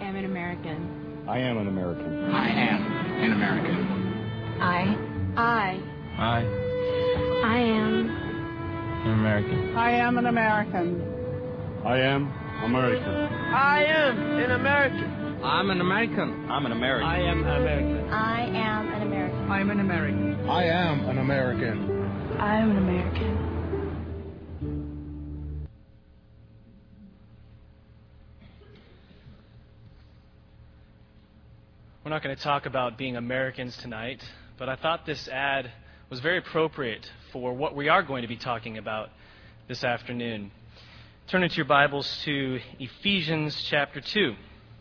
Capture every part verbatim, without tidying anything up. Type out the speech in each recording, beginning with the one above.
am an American. I am an American. I am an American. I. I. I. I am. An American. I am an American. I am American. I am an American. I'm an American. I'm an American. I am American. I am an American. I'm an American. I am an American. I'm an American. We're not going to talk about being Americans tonight, but I thought this ad was very appropriate for what we are going to be talking about this afternoon. Turn into your Bibles to Ephesians chapter two.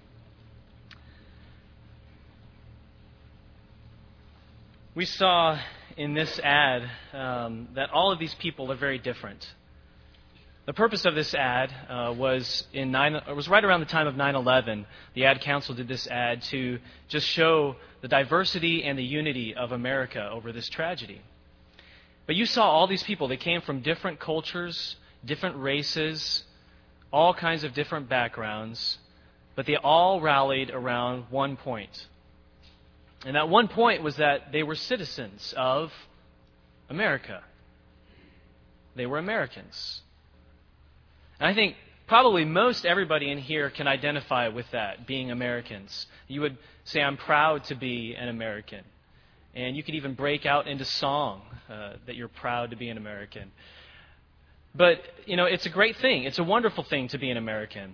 We saw in this ad um, that all of these people are very different. The purpose of this ad uh, was in nine. It was right around the time of nine eleven. The Ad Council did this ad to just show the diversity and the unity of America over this tragedy. But you saw all these people. They came from different cultures, different races, all kinds of different backgrounds, but they all rallied around one point. And that one point was that they were citizens of America. They were Americans. And I think probably most everybody in here can identify with that, being Americans. You would say, I'm proud to be an American. And you could even break out into song uh, that you're proud to be an American. But, you know, it's a great thing. It's a wonderful thing to be an American.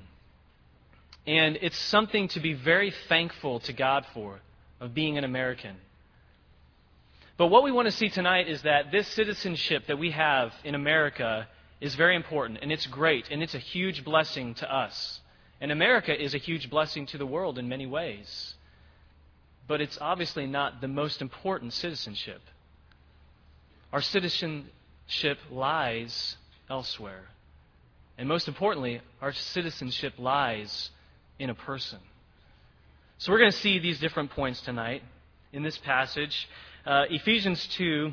And it's something to be very thankful to God for, of being an American. But what we want to see tonight is that this citizenship that we have in America is very important, and it's great, and it's a huge blessing to us. And America is a huge blessing to the world in many ways. But it's obviously not the most important citizenship. Our citizenship lies elsewhere. And most importantly, our citizenship lies in a person. So we're going to see these different points tonight in this passage. Uh, Ephesians two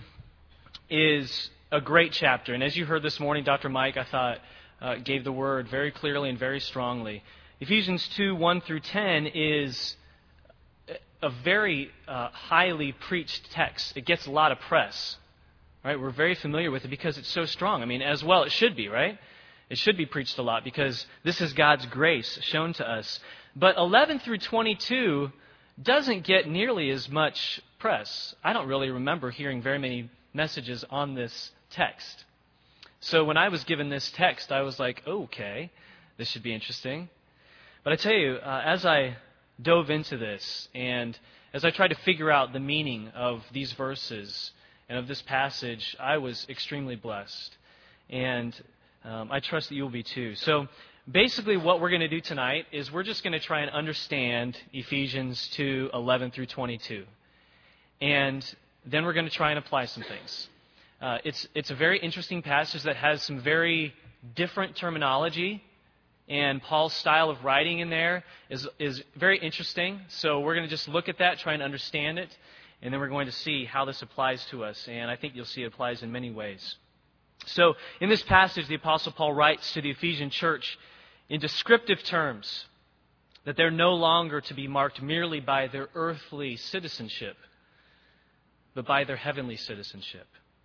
is a great chapter. And as you heard this morning, Doctor Mike, I thought, uh, gave the word very clearly and very strongly. Ephesians two, one through ten is a very uh, highly preached text. It gets a lot of press. Right? We're very familiar with it because it's so strong. I mean, as well, it should be, right? It should be preached a lot because this is God's grace shown to us. But eleven through twenty-two doesn't get nearly as much press. I don't really remember hearing very many messages on this text. So when I was given this text, I was like, okay, this should be interesting. But I tell you, uh, as I dove into this and as I tried to figure out the meaning of these verses and of this passage, I was extremely blessed. And um, I trust that you will be too. So basically what we're going to do tonight is we're just going to try and understand Ephesians two, eleven through twenty-two. And then we're going to try and apply some things. Uh, it's it's a very interesting passage that has some very different terminology, and Paul's style of writing in there is is very interesting. So we're going to just look at that, try and understand it, and then we're going to see how this applies to us. And I think you'll see it applies in many ways. So in this passage, the Apostle Paul writes to the Ephesian church in descriptive terms that they're no longer to be marked merely by their earthly citizenship, but by their heavenly citizenship.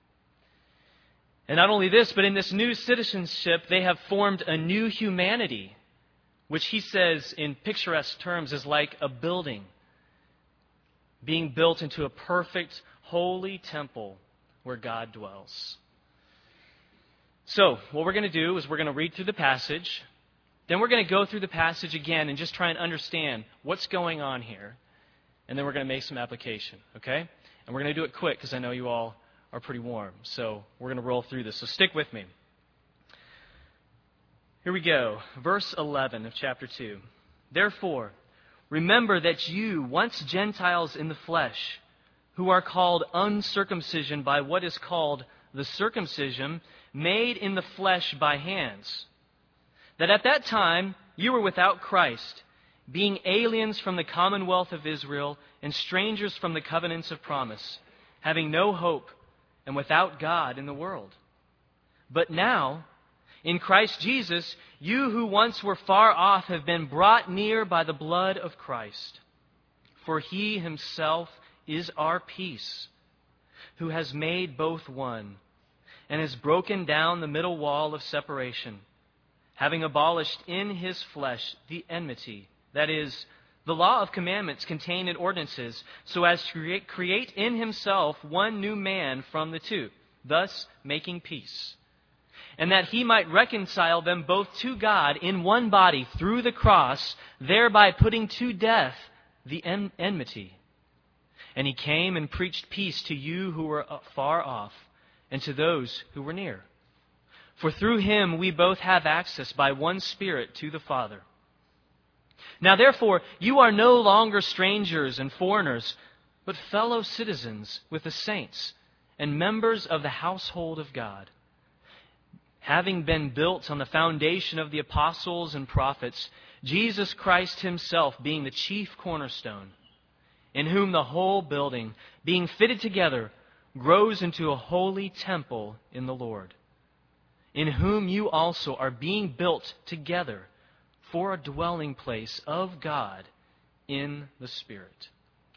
And not only this, but in this new citizenship, they have formed a new humanity, which he says in picturesque terms is like a building being built into a perfect, holy temple where God dwells. So, what we're going to do is we're going to read through the passage, then we're going to go through the passage again and just try and understand what's going on here, and then we're going to make some application, okay? And we're going to do it quick because I know you all are pretty warm. So we're going to roll through this. So stick with me. Here we go. Verse eleven of chapter two. Therefore, remember that you, once Gentiles in the flesh, who are called uncircumcision by what is called the circumcision, made in the flesh by hands, that at that time you were without Christ, being aliens from the commonwealth of Israel and strangers from the covenants of promise, having no hope and without God in the world. But now, In Christ Jesus, you who once were far off have been brought near by the blood of Christ. For He Himself is our peace, who has made both one, and has broken down the middle wall of separation, having abolished in His flesh the enmity, that is, the law of commandments contained in ordinances, so as to create, create in Himself one new man from the two, thus making peace. And that He might reconcile them both to God in one body through the cross, thereby putting to death the en- enmity. And He came and preached peace to you who were far off, and to those who were near. For through Him we both have access by one Spirit to the Father. Now therefore, you are no longer strangers and foreigners, but fellow citizens with the saints and members of the household of God, having been built on the foundation of the apostles and prophets, Jesus Christ Himself being the chief cornerstone, in whom the whole building, being fitted together, grows into a holy temple in the Lord, in whom you also are being built together for a dwelling place of God in the Spirit.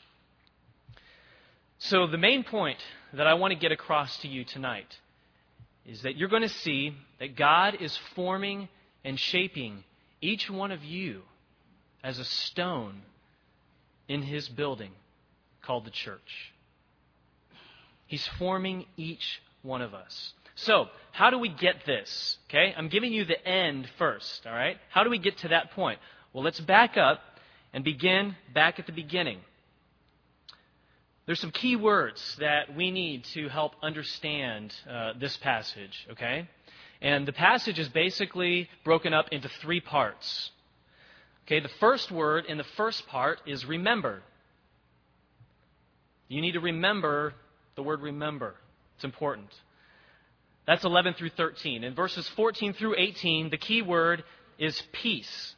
So the main point that I want to get across to you tonight is that you're going to see that God is forming and shaping each one of you as a stone in His building called the church. He's forming each one of us. So, how do we get this? Okay, I'm giving you the end first, all right? How do we get to that point? Well, let's back up and begin back at the beginning. There's some key words that we need to help understand uh, this passage, okay? And the passage is basically broken up into three parts. Okay, the first word in the first part is remember. You need to remember the word remember. It's important. That's eleven through thirteen. In verses fourteen through eighteen, the key word is peace.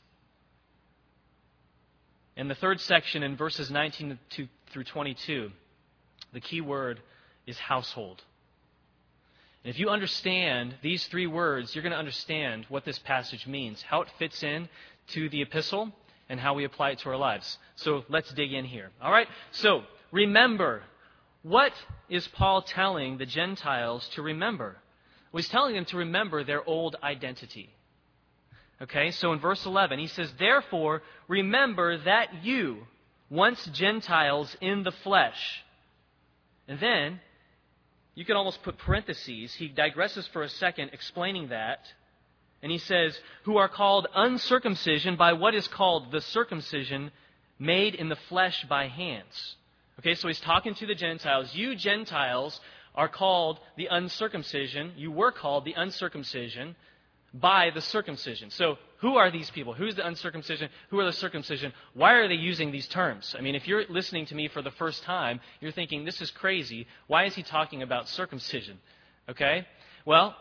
In the third section, in verses nineteen through twenty-two, the key word is household. And if you understand these three words, you're going to understand what this passage means, how it fits in to the epistle, and how we apply it to our lives. So let's dig in here. All right? So, remember. What is Paul telling the Gentiles to remember? Well, he's telling them to remember their old identity. Okay, so in verse eleven, he says, therefore, remember that you, once Gentiles in the flesh. And then, you could almost put parentheses. He digresses for a second, explaining that. And he says, who are called uncircumcision by what is called the circumcision made in the flesh by hands. Okay, so he's talking to the Gentiles. You Gentiles are called the uncircumcision. You were called the uncircumcision by the circumcision. So who are these people? Who's the uncircumcision? Who are the circumcision? Why are they using these terms? I mean, if you're listening to me for the first time, you're thinking, this is crazy. Why is he talking about circumcision? Okay, well,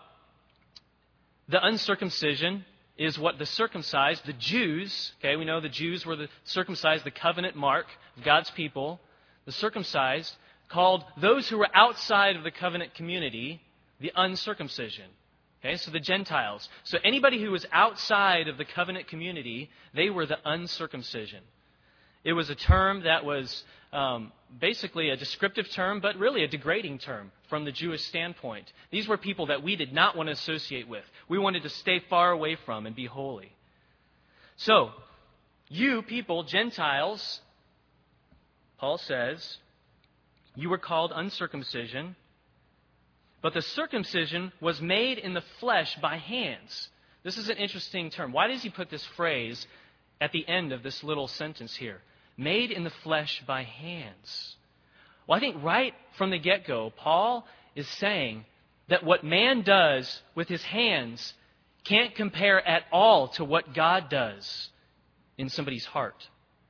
the uncircumcision is what the circumcised, the Jews, okay, we know the Jews were the circumcised, the covenant mark of God's people. The circumcised called those who were outside of the covenant community the uncircumcision. Okay, so the Gentiles. So anybody who was outside of the covenant community, they were the uncircumcision. It was a term that was um, basically a descriptive term, but really a degrading term from the Jewish standpoint. These were people that we did not want to associate with. We wanted to stay far away from and be holy. So, you people, Gentiles, Paul says, you were called uncircumcision, but the circumcision was made in the flesh by hands. This is an interesting term. Why does he put this phrase at the end of this little sentence here? Made in the flesh by hands. Well, I think right from the get-go, Paul is saying that what man does with his hands can't compare at all to what God does in somebody's heart.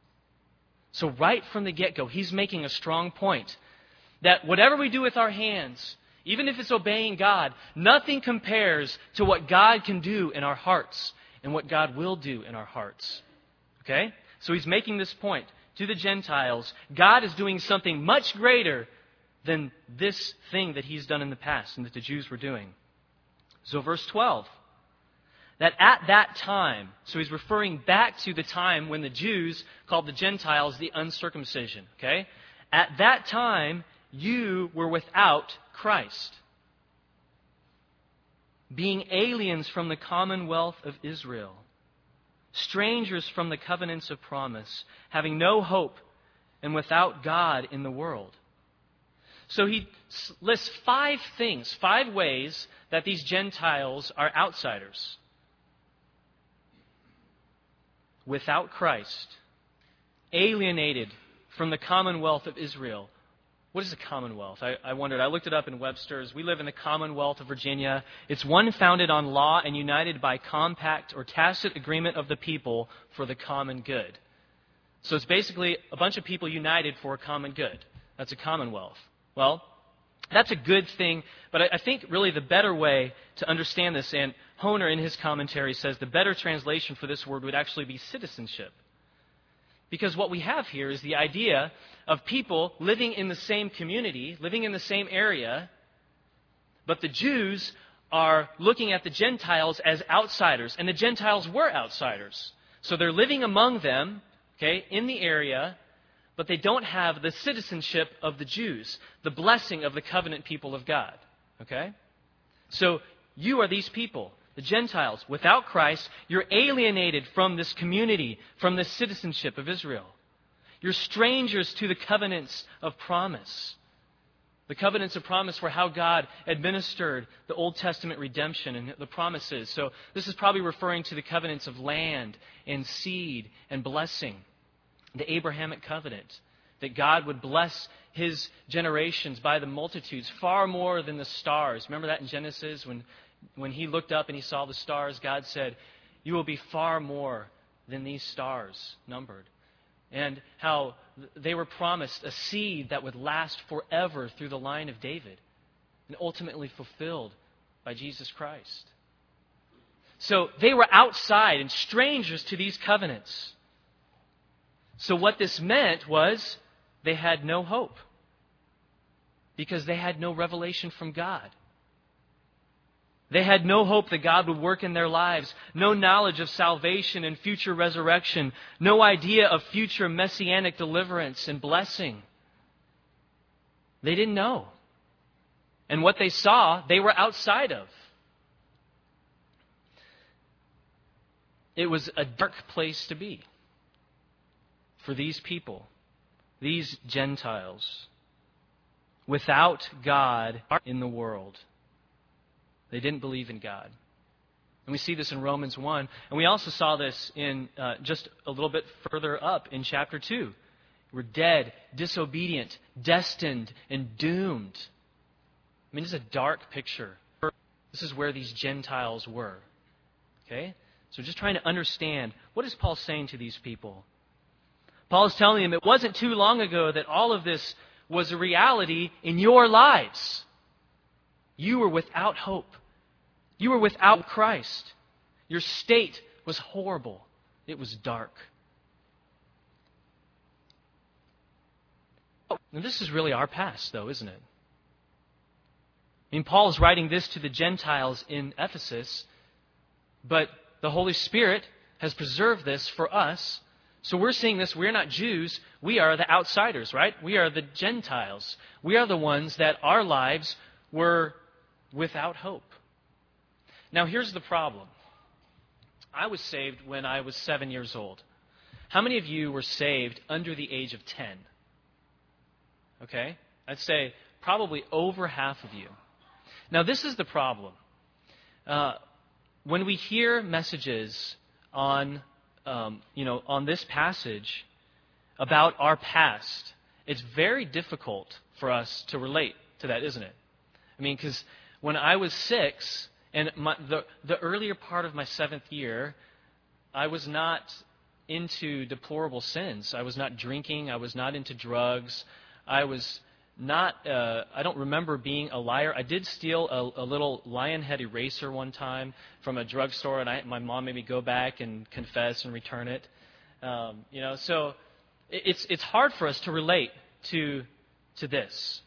So right from the get-go, he's making a strong point that whatever we do with our hands, even if it's obeying God, nothing compares to what God can do in our hearts and what God will do in our hearts. Okay? So he's making this point to the Gentiles. God is doing something much greater than this thing that he's done in the past and that the Jews were doing. So verse twelve, that at that time, so he's referring back to the time when the Jews called the Gentiles the uncircumcision, okay? At that time, you were without Christ, being aliens from the commonwealth of Israel, strangers from the covenants of promise, having no hope and without God in the world. So he lists five things, five ways that these Gentiles are outsiders. Without Christ, alienated from the commonwealth of Israel. What is a commonwealth? I, I wondered. I looked it up in Webster's. We live in the Commonwealth of Virginia. It's one founded on law and united by compact or tacit agreement of the people for the common good. So it's basically a bunch of people united for a common good. That's a commonwealth. Well, that's a good thing, but I, I think really the better way to understand this, and Honer in his commentary says the better translation for this word would actually be citizenship. Because what we have here is the idea of people living in the same community, living in the same area, but the Jews are looking at the Gentiles as outsiders, and the Gentiles were outsiders. So they're living among them, okay, in the area, but they don't have the citizenship of the Jews, the blessing of the covenant people of God, okay? So you are these people. The Gentiles, without Christ, you're alienated from this community, from the citizenship of Israel. You're strangers to the covenants of promise. The covenants of promise were how God administered the Old Testament redemption and the promises. So this is probably referring to the covenants of land and seed and blessing. The Abrahamic covenant, that God would bless His generations by the multitudes, far more than the stars. Remember that in Genesis when When he looked up and he saw the stars, God said, you will be far more than these stars numbered. And how they were promised a seed that would last forever through the line of David and ultimately fulfilled by Jesus Christ. So they were outside and strangers to these covenants. So what this meant was they had no hope because they had no revelation from God. They had no hope that God would work in their lives, no knowledge of salvation and future resurrection, no idea of future messianic deliverance and blessing. They didn't know. And what they saw, they were outside of. It was a dark place to be for these people, these Gentiles, without God in the world. They didn't believe in God. And we see this in Romans one. And we also saw this in uh, just a little bit further up in chapter two. We're dead, disobedient, destined, and doomed. I mean, this is a dark picture. This is where these Gentiles were. Okay? So just trying to understand, what is Paul saying to these people? Paul is telling them it wasn't too long ago that all of this was a reality in your lives. You were without hope. You were without Christ. Your state was horrible. It was dark. Now, this is really our past, though, isn't it? I mean, Paul is writing this to the Gentiles in Ephesus, but the Holy Spirit has preserved this for us. So we're seeing this. We're not Jews. We are the outsiders, right? We are the Gentiles. We are the ones that our lives were without hope. Now, here's the problem. I was saved when I was seven years old. How many of you were saved under the age of ten? Okay? I'd say probably over half of you. Now, this is the problem. Uh, when we hear messages on, um, you know, on this passage about our past, it's very difficult for us to relate to that, isn't it? I mean, because when I was six, and my, the, the earlier part of my seventh year, I was not into deplorable sins. I was not drinking. I was not into drugs. I was not, uh, I don't remember being a liar. I did steal a, a little Lionhead eraser one time from a drugstore, and I, my mom made me go back and confess and return it. Um, you know, so it, it's it's hard for us to relate to to this.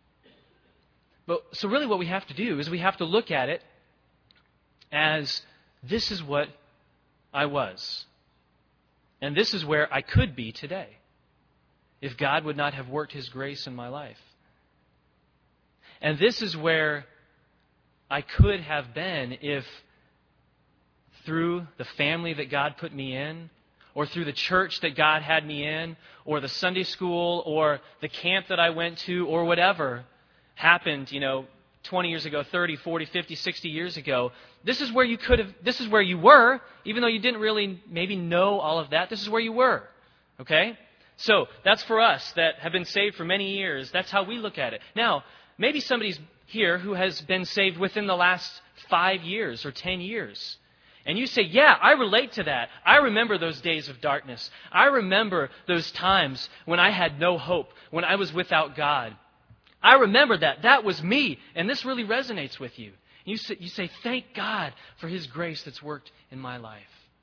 But so really what we have to do is we have to look at it as this is what I was. And this is where I could be today if God would not have worked His grace in my life. And this is where I could have been if through the family that God put me in, or through the church that God had me in, or the Sunday school, or the camp that I went to, or whatever happened, you know, twenty years ago, thirty, forty, fifty, sixty years ago. This is where you could have, this is where you were, even though you didn't really maybe know all of that. This is where you were. Okay? So, that's for us that have been saved for many years. That's how we look at it. Now, maybe somebody's here who has been saved within the last five years or ten years. And you say, yeah, I relate to that. I remember those days of darkness. I remember those times when I had no hope, when I was without God. I remember that. That was me. And this really resonates with you. You say, you say, thank God for His grace that's worked in my life.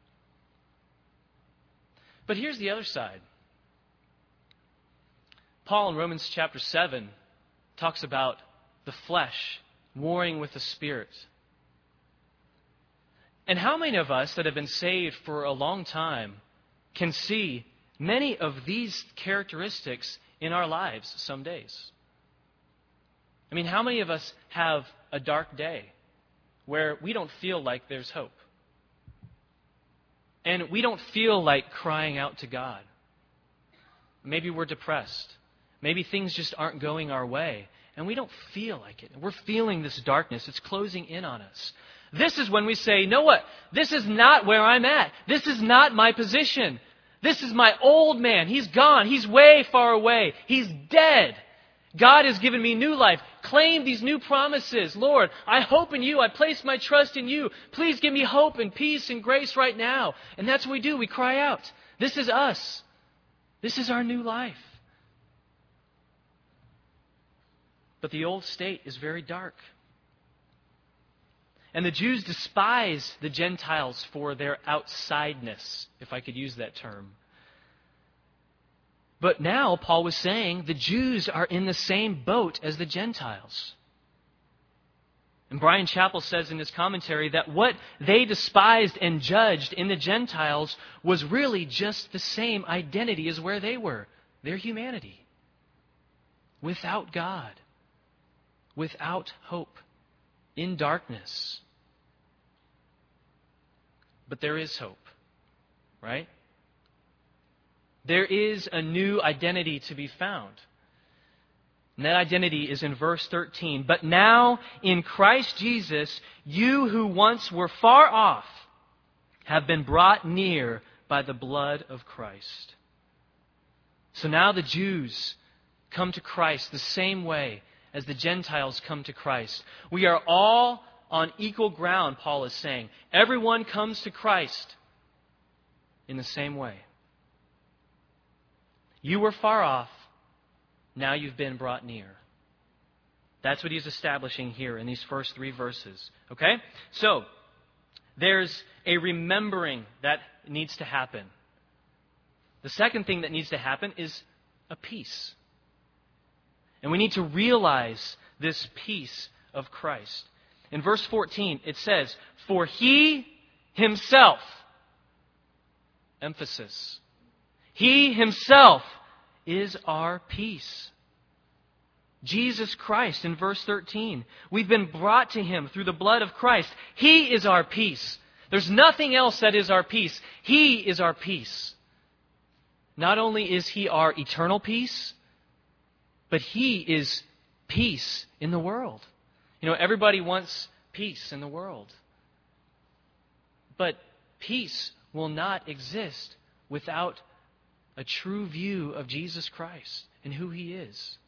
But here's the other side. Paul in Romans chapter seven talks about the flesh warring with the Spirit. And how many of us that have been saved for a long time can see many of these characteristics in our lives some days? I mean, how many of us have a dark day where we don't feel like there's hope? And we don't feel like crying out to God. Maybe we're depressed. Maybe things just aren't going our way. And we don't feel like it. We're feeling this darkness. It's closing in on us. This is when we say, you know what? This is not where I'm at. This is not my position. This is my old man. He's gone. He's way far away. He's dead. God has given me new life. Claim these new promises. Lord, I hope in You. I place my trust in You. Please give me hope and peace and grace right now. And that's what we do. We cry out. This is us. This is our new life. But the old state is very dark. And the Jews despise the Gentiles for their outsideness, if I could use that term. But now, Paul was saying, the Jews are in the same boat as the Gentiles. And Brian Chappell says in his commentary that what they despised and judged in the Gentiles was really just the same identity as where they were. Their humanity. Without God. Without hope. In darkness. But there is hope. Right? There is a new identity to be found. And that identity is in verse thirteen. But now in Christ Jesus, you who once were far off have been brought near by the blood of Christ. So now the Jews come to Christ the same way as the Gentiles come to Christ. We are all on equal ground, Paul is saying. Everyone comes to Christ in the same way. You were far off, now you've been brought near. That's what he's establishing here in these first three verses. Okay? So, there's a remembering that needs to happen. The second thing that needs to happen is a peace. And we need to realize this peace of Christ. In verse fourteen, it says, for He Himself, emphasis, He Himself is our peace. Jesus Christ, in verse thirteen, we've been brought to Him through the blood of Christ. He is our peace. There's nothing else that is our peace. He is our peace. Not only is He our eternal peace, but He is peace in the world. You know, everybody wants peace in the world. But peace will not exist without a true view of Jesus Christ and who He is.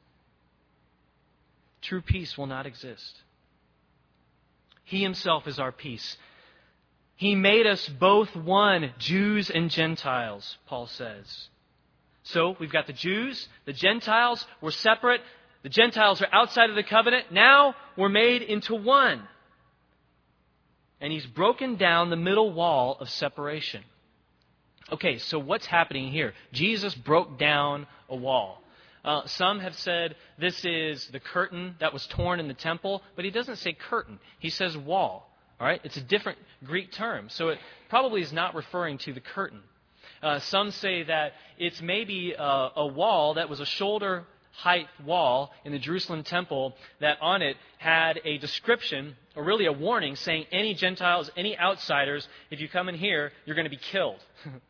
True peace will not exist. He Himself is our peace. He made us both one, Jews and Gentiles, Paul says. So we've got the Jews, the Gentiles, we're separate. The Gentiles are outside of the covenant. Now we're made into one. And He's broken down the middle wall of separation. Okay, so what's happening here? Jesus broke down a wall. Uh, some have said this is the curtain that was torn in the temple, but He doesn't say curtain. He says wall. All right? It's a different Greek term. So it probably is not referring to the curtain. Uh, some say that it's maybe a, a wall that was a shoulder height wall in the Jerusalem temple that on it had a description, or really a warning, saying any Gentiles, any outsiders, if you come in here, you're going to be killed.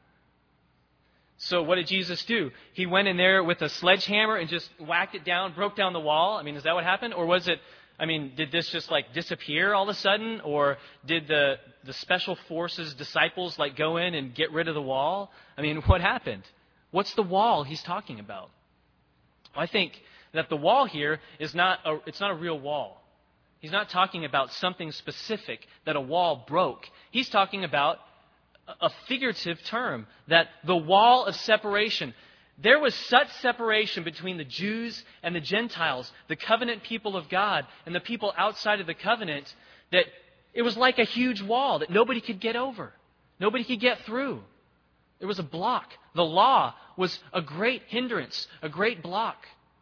So what did Jesus do? He went in there with a sledgehammer and just whacked it down, broke down the wall? I mean, is that what happened? Or was it, I mean, did this just like disappear all of a sudden? Or did the, the special forces disciples like go in and get rid of the wall? I mean, what happened? What's the wall he's talking about? I think that the wall here is not a, it's not a real wall. He's not talking about something specific that a wall broke. He's talking about a figurative term, that the wall of separation. There was such separation between the Jews and the Gentiles, the covenant people of God and the people outside of the covenant, that it was like a huge wall that nobody could get over. Nobody could get through. There was a block. The law was a great hindrance, a great block.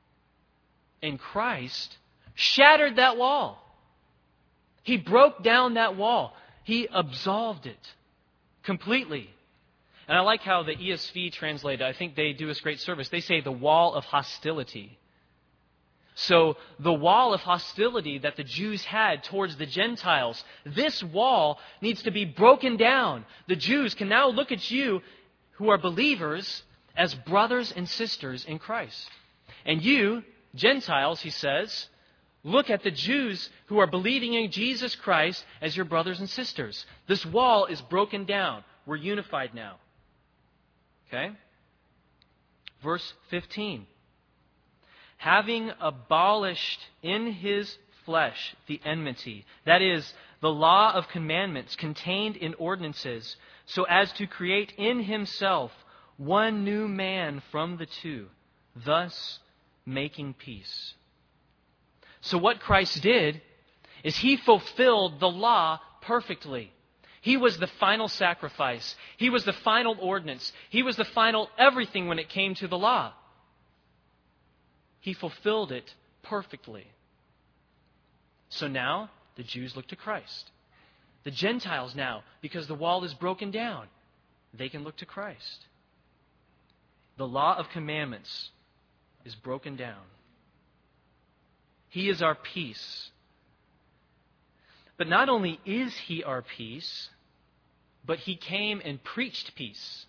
And Christ shattered that wall. He broke down that wall. He absolved it completely. And I like how the E S V translated, I think they do us great service. They say the wall of hostility. So the wall of hostility that the Jews had towards the Gentiles, this wall needs to be broken down. The Jews can now look at you who are believers as brothers and sisters in Christ. And you, Gentiles, he says, look at the Jews who are believing in Jesus Christ as your brothers and sisters. This wall is broken down. We're unified now. Okay? Verse fifteen. Having abolished in his flesh the enmity, that is, the law of commandments contained in ordinances, so as to create in himself one new man from the two, thus making peace. So what Christ did is he fulfilled the law perfectly. He was the final sacrifice. He was the final ordinance. He was the final everything when it came to the law. He fulfilled it perfectly. So now the Jews look to Christ. The Gentiles now, because the wall is broken down, they can look to Christ. The law of commandments is broken down. He is our peace. But not only is he our peace, but he came and preached peace.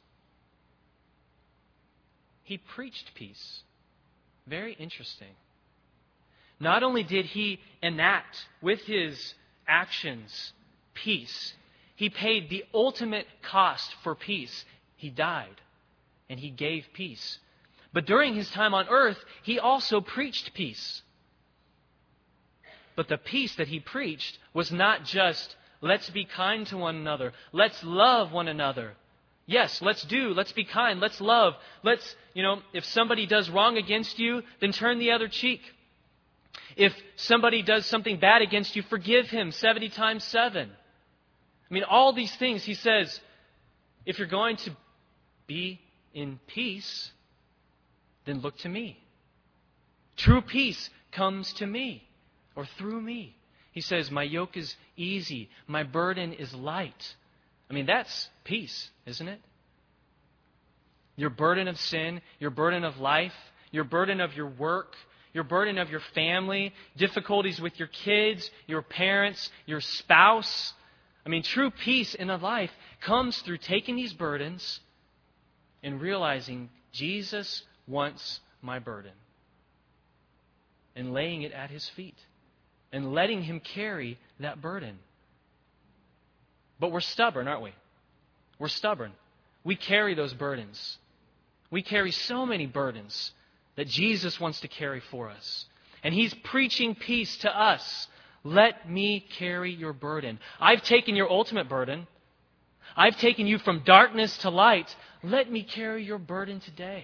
He preached peace. Very interesting. Not only did he enact with his actions peace, he paid the ultimate cost for peace. He died and he gave peace. But during his time on earth, he also preached peace. But the peace that he preached was not just, let's be kind to one another. Let's love one another. Yes, let's do. Let's be kind. Let's love. Let's, you know, if somebody does wrong against you, then turn the other cheek. If somebody does something bad against you, forgive him seventy times seven. I mean, all these things, he says, if you're going to be in peace, then look to me. True peace comes to me or through me. He says, my yoke is easy, my burden is light. I mean, that's peace, isn't it? Your burden of sin, your burden of life, your burden of your work, your burden of your family, difficulties with your kids, your parents, your spouse. I mean, true peace in a life comes through taking these burdens and realizing Jesus wants my burden and laying it at his feet and letting him carry that burden. But we're stubborn, aren't we? We're stubborn. We carry those burdens. We carry so many burdens that Jesus wants to carry for us. And he's preaching peace to us. Let me carry your burden. I've taken your ultimate burden. I've taken you from darkness to light. Let me carry your burden today.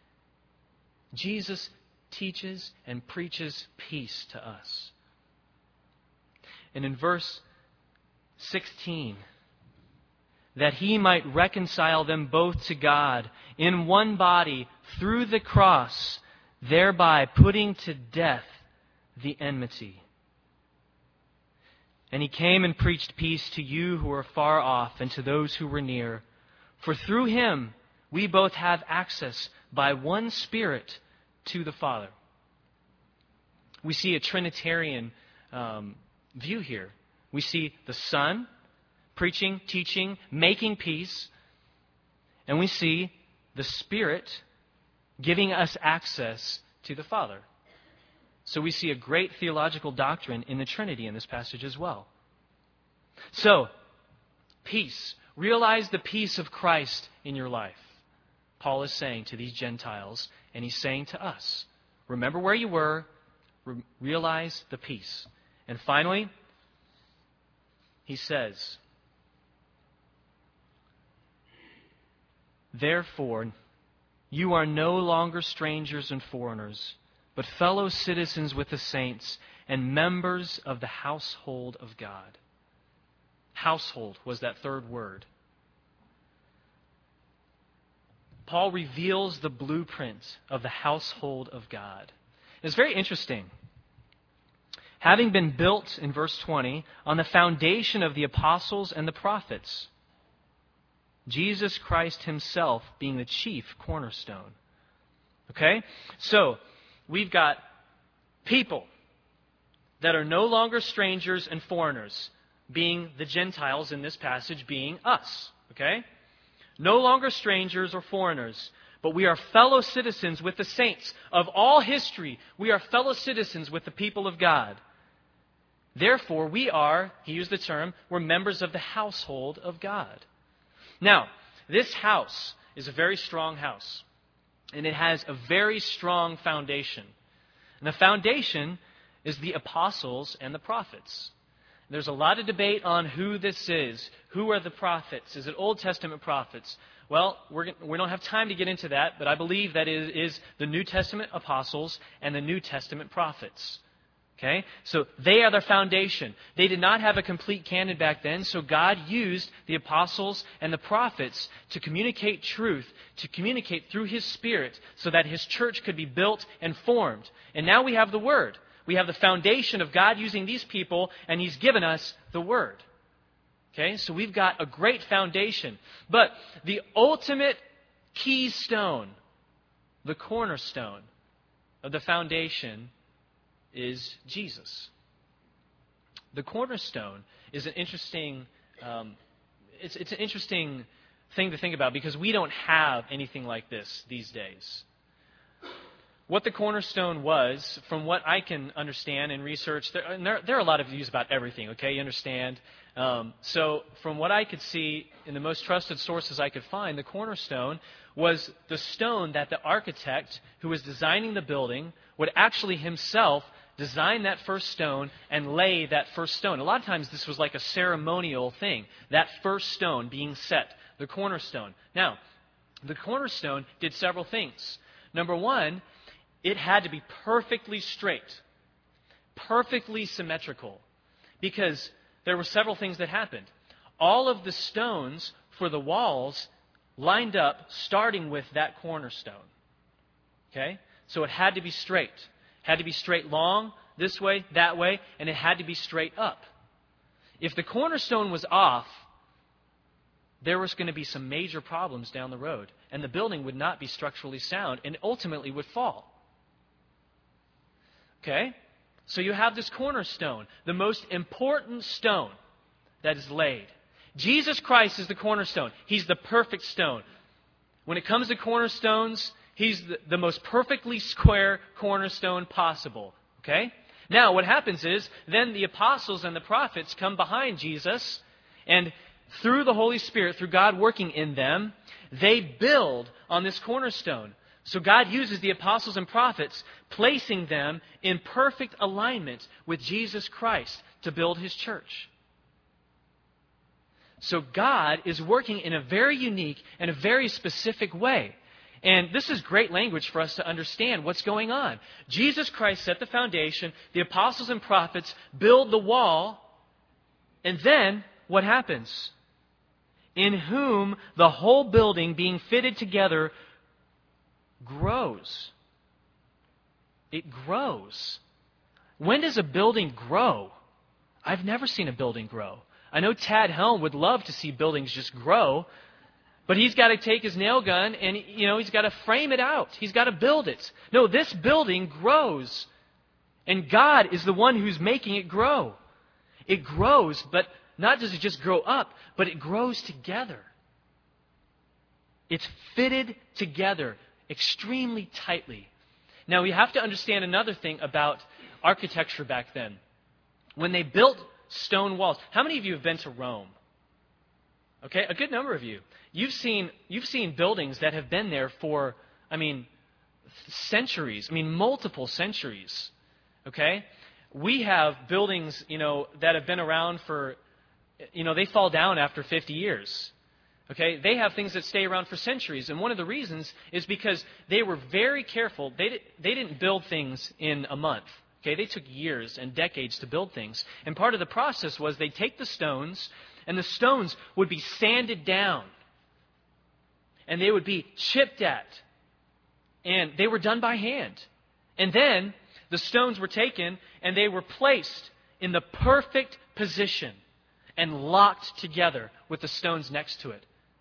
Jesus teaches and preaches peace to us. And in verse sixteen, that he might reconcile them both to God in one body through the cross, thereby putting to death the enmity. And he came and preached peace to you who are far off and to those who were near. For through him we both have access by one Spirit to the Father. We see a Trinitarian um, view here. We see the Son preaching, teaching, making peace. And we see the Spirit giving us access to the Father. So we see a great theological doctrine in the Trinity in this passage as well. So, peace. Realize the peace of Christ in your life. Paul is saying to these Gentiles, and he's saying to us, remember where you were, re- realize the peace. And finally, he says, therefore, you are no longer strangers and foreigners, but fellow citizens with the saints and members of the household of God. Household was that third word. Paul reveals the blueprint of the household of God. It's very interesting. Having been built, in verse twenty, on the foundation of the apostles and the prophets, Jesus Christ himself being the chief cornerstone. Okay? So, we've got people that are no longer strangers and foreigners, being the Gentiles in this passage, being us. Okay? No longer strangers or foreigners, but we are fellow citizens with the saints. Of all history, we are fellow citizens with the people of God. Therefore, we are, he used the term, we're members of the household of God. Now, this house is a very strong house, and it has a very strong foundation. And the foundation is the apostles and the prophets. There's a lot of debate on who this is. Who are the prophets? Is it Old Testament prophets? Well, we're, we don't have time to get into that, but I believe that it is the New Testament apostles and the New Testament prophets. Okay? So they are their foundation. They did not have a complete canon back then, so God used the apostles and the prophets to communicate truth, to communicate through His Spirit so that His church could be built and formed. And now we have the Word. We have the foundation of God using these people, and He's given us the Word. Okay? So we've got a great foundation. But the ultimate keystone, the cornerstone of the foundation is Jesus. The cornerstone is an interesting, um, it's, it's an interesting thing to think about because we don't have anything like this these days. What the cornerstone was, from what I can understand and research, there, and there, there are a lot of views about everything, okay, you understand? Um, so from what I could see in the most trusted sources I could find, the cornerstone was the stone that the architect who was designing the building would actually himself design that first stone and lay that first stone. A lot of times this was like a ceremonial thing, that first stone being set, the cornerstone. Now, the cornerstone did several things. Number one, it had to be perfectly straight, perfectly symmetrical, because there were several things that happened. All of the stones for the walls lined up starting with that cornerstone. Okay? So it had to be straight. It had to be straight long, this way, that way, and it had to be straight up. If the cornerstone was off, there was going to be some major problems down the road, and the building would not be structurally sound and ultimately would fall. Okay? So you have this cornerstone, the most important stone that is laid. Jesus Christ is the cornerstone. He's the perfect stone. When it comes to cornerstones, He's the, the most perfectly square cornerstone possible. Okay? Now, what happens is, then the apostles and the prophets come behind Jesus, and through the Holy Spirit, through God working in them, they build on this cornerstone. So God uses the apostles and prophets, placing them in perfect alignment with Jesus Christ to build His church. So God is working in a very unique and a very specific way. And this is great language for us to understand what's going on. Jesus Christ set the foundation, the apostles and prophets build the wall, and then what happens? In whom the whole building being fitted together grows. It grows. When does a building grow? I've never seen a building grow. I know Tad Helm would love to see buildings just grow, but he's got to take his nail gun and, you know, he's got to frame it out. He's got to build it. No, this building grows, and God is the one who's making it grow. It grows, but not does it just grow up, but it grows together. It's fitted together extremely tightly. Now, we have to understand another thing about architecture back then. When they built stone walls, how many of you have been to Rome? Okay, a good number of you. You've seen you've seen buildings that have been there for, I mean, centuries. I mean, multiple centuries. Okay? We have buildings, you know, that have been around for, you know, they fall down after fifty years. Okay? They have things that stay around for centuries. And one of the reasons is because they were very careful. They, di- they didn't build things in a month. Okay? They took years and decades to build things. And part of the process was they'd take the stones, and the stones would be sanded down. And they would be chipped at. And they were done by hand. And then the stones were taken and they were placed in the perfect position and locked together with the stones next to it.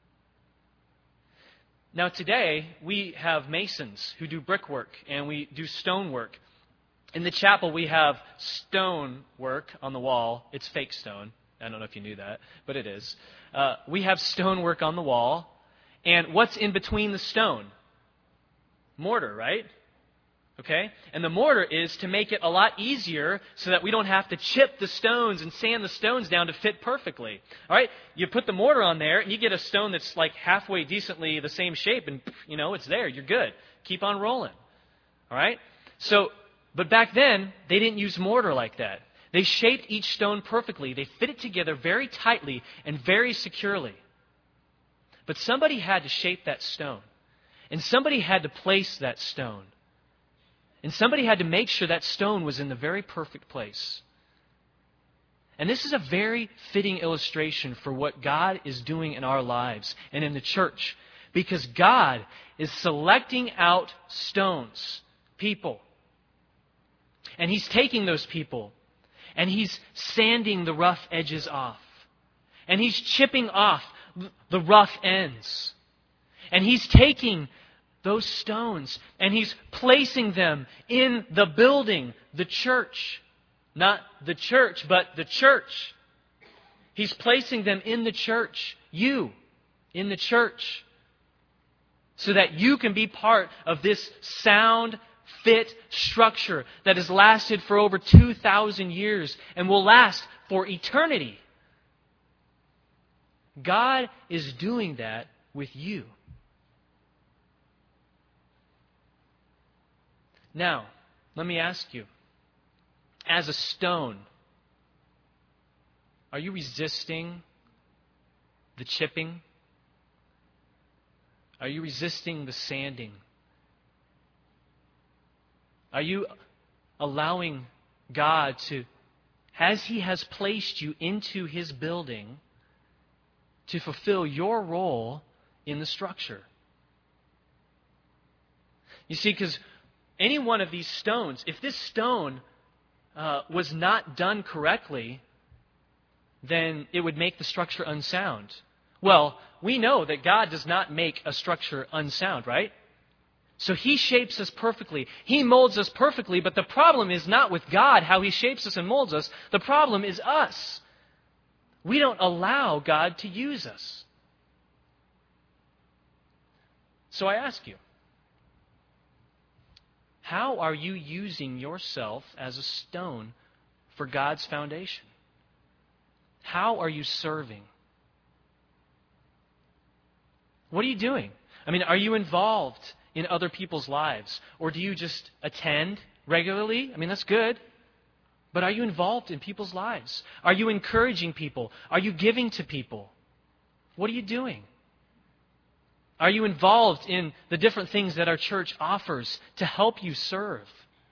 Now today, we have masons who do brickwork and we do stonework. In the chapel, we have stone work on the wall. It's fake stone. I don't know if you knew that, but it is. Uh, we have stonework on the wall. And what's in between the stone? Mortar, right? Okay? And the mortar is to make it a lot easier so that we don't have to chip the stones and sand the stones down to fit perfectly. All right? You put the mortar on there, and you get a stone that's like halfway decently the same shape, and, you know, it's there. You're good. Keep on rolling. All right? So, but back then, they didn't use mortar like that. They shaped each stone perfectly. They fit it together very tightly and very securely. But somebody had to shape that stone. And somebody had to place that stone. And somebody had to make sure that stone was in the very perfect place. And this is a very fitting illustration for what God is doing in our lives and in the church. Because God is selecting out stones, people. And He's taking those people and He's sanding the rough edges off. And He's chipping off the rough ends. And He's taking those stones and He's placing them in the building, the church. Not the church, but the church. He's placing them in the church. You, in the church. So that you can be part of this sound, fit structure that has lasted for over two thousand years and will last for eternity. God is doing that with you. Now, let me ask you, as a stone, are you resisting the chipping? Are you resisting the sanding? Are you allowing God to, as He has placed you into His building, to fulfill your role in the structure? You see, because any one of these stones, if this stone uh, was not done correctly, then it would make the structure unsound. Well, we know that God does not make a structure unsound, right? So He shapes us perfectly. He molds us perfectly, but the problem is not with God, how He shapes us and molds us. The problem is us. We don't allow God to use us. So I ask you, how are you using yourself as a stone for God's foundation? How are you serving? What are you doing? I mean, are you involved in other people's lives? Or do you just attend regularly? I mean, that's good. But are you involved in people's lives? Are you encouraging people? Are you giving to people? What are you doing? Are you involved in the different things that our church offers to help you serve?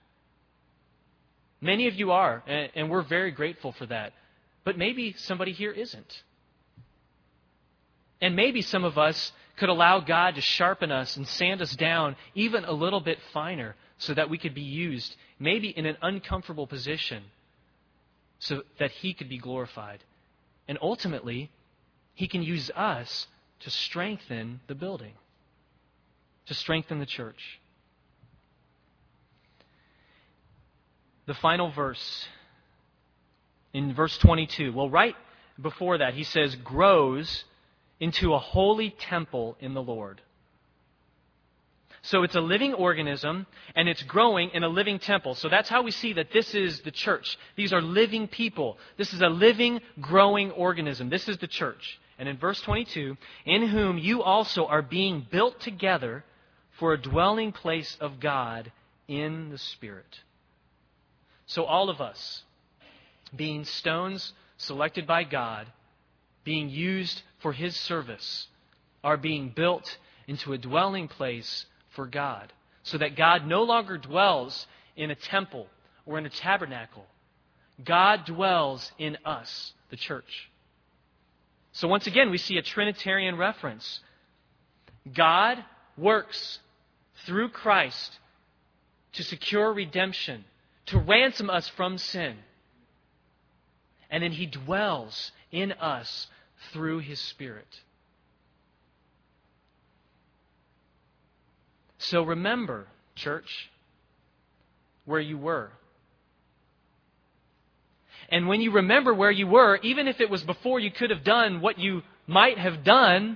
Many of you are, and we're very grateful for that. But maybe somebody here isn't. And maybe some of us could allow God to sharpen us and sand us down even a little bit finer so that we could be used maybe in an uncomfortable position so that He could be glorified. And ultimately, He can use us to strengthen the building, to strengthen the church. The final verse, in verse twenty-two, well, right before that, he says, grows into a holy temple in the Lord. So it's a living organism, and it's growing in a living temple. So that's how we see that this is the church. These are living people. This is a living, growing organism. This is the church. And in verse twenty-two, in whom you also are being built together for a dwelling place of God in the Spirit. So all of us, being stones selected by God, being used for His service, are being built into a dwelling place for God, so that God no longer dwells in a temple or in a tabernacle. God dwells in us, the church. So once again, we see a Trinitarian reference. God works through Christ to secure redemption, to ransom us from sin. And then He dwells in us through His Spirit. So remember, church, where you were. And when you remember where you were, even if it was before you could have done what you might have done,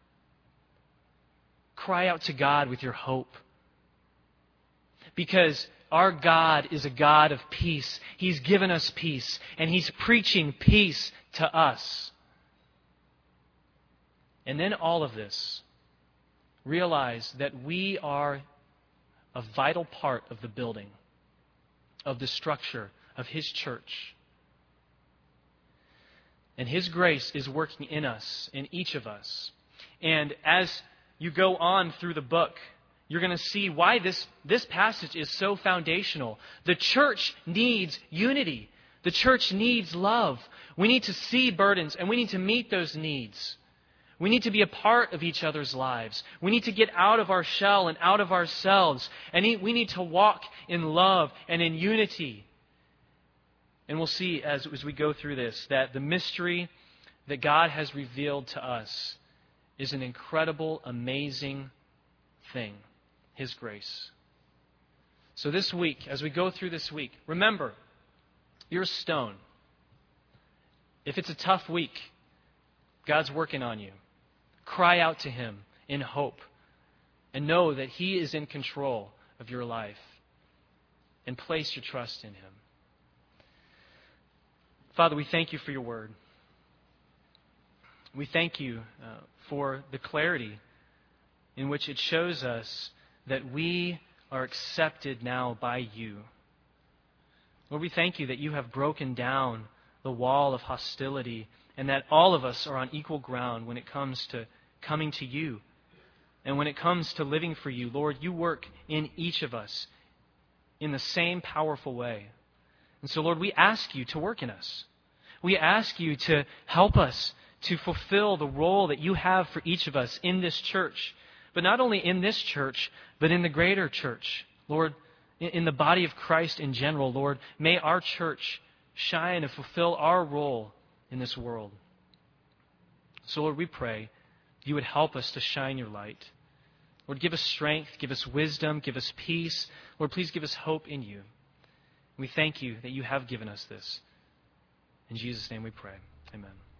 cry out to God with your hope. Because our God is a God of peace. He's given us peace, and He's preaching peace to us. And then all of this, realize that we are a vital part of the building, of the structure of His church. And His grace is working in us, in each of us. And as you go on through the book, you're going to see why this, this passage is so foundational. The church needs unity. The church needs love. We need to see burdens, and we need to meet those needs. We need to be a part of each other's lives. We need to get out of our shell and out of ourselves. And we need to walk in love and in unity. And we'll see as, as we go through this that the mystery that God has revealed to us is an incredible, amazing thing. His grace. So this week, as we go through this week, remember, you're a stone. If it's a tough week, God's working on you. Cry out to Him in hope and know that He is in control of your life, and place your trust in Him. Father, we thank You for Your word. We thank You uh, for the clarity in which it shows us that we are accepted now by You. Lord, we thank You that You have broken down the wall of hostility, and that all of us are on equal ground when it comes to coming to You. And when it comes to living for You, Lord, You work in each of us in the same powerful way. And so, Lord, we ask You to work in us. We ask You to help us to fulfill the role that You have for each of us in this church. But not only in this church, but in the greater church. Lord, in the body of Christ in general, Lord, may our church shine and fulfill our role in this world. So, Lord, we pray You would help us to shine Your light. Lord, give us strength, give us wisdom, give us peace. Lord, please give us hope in You. We thank You that You have given us this. In Jesus' name we pray. Amen.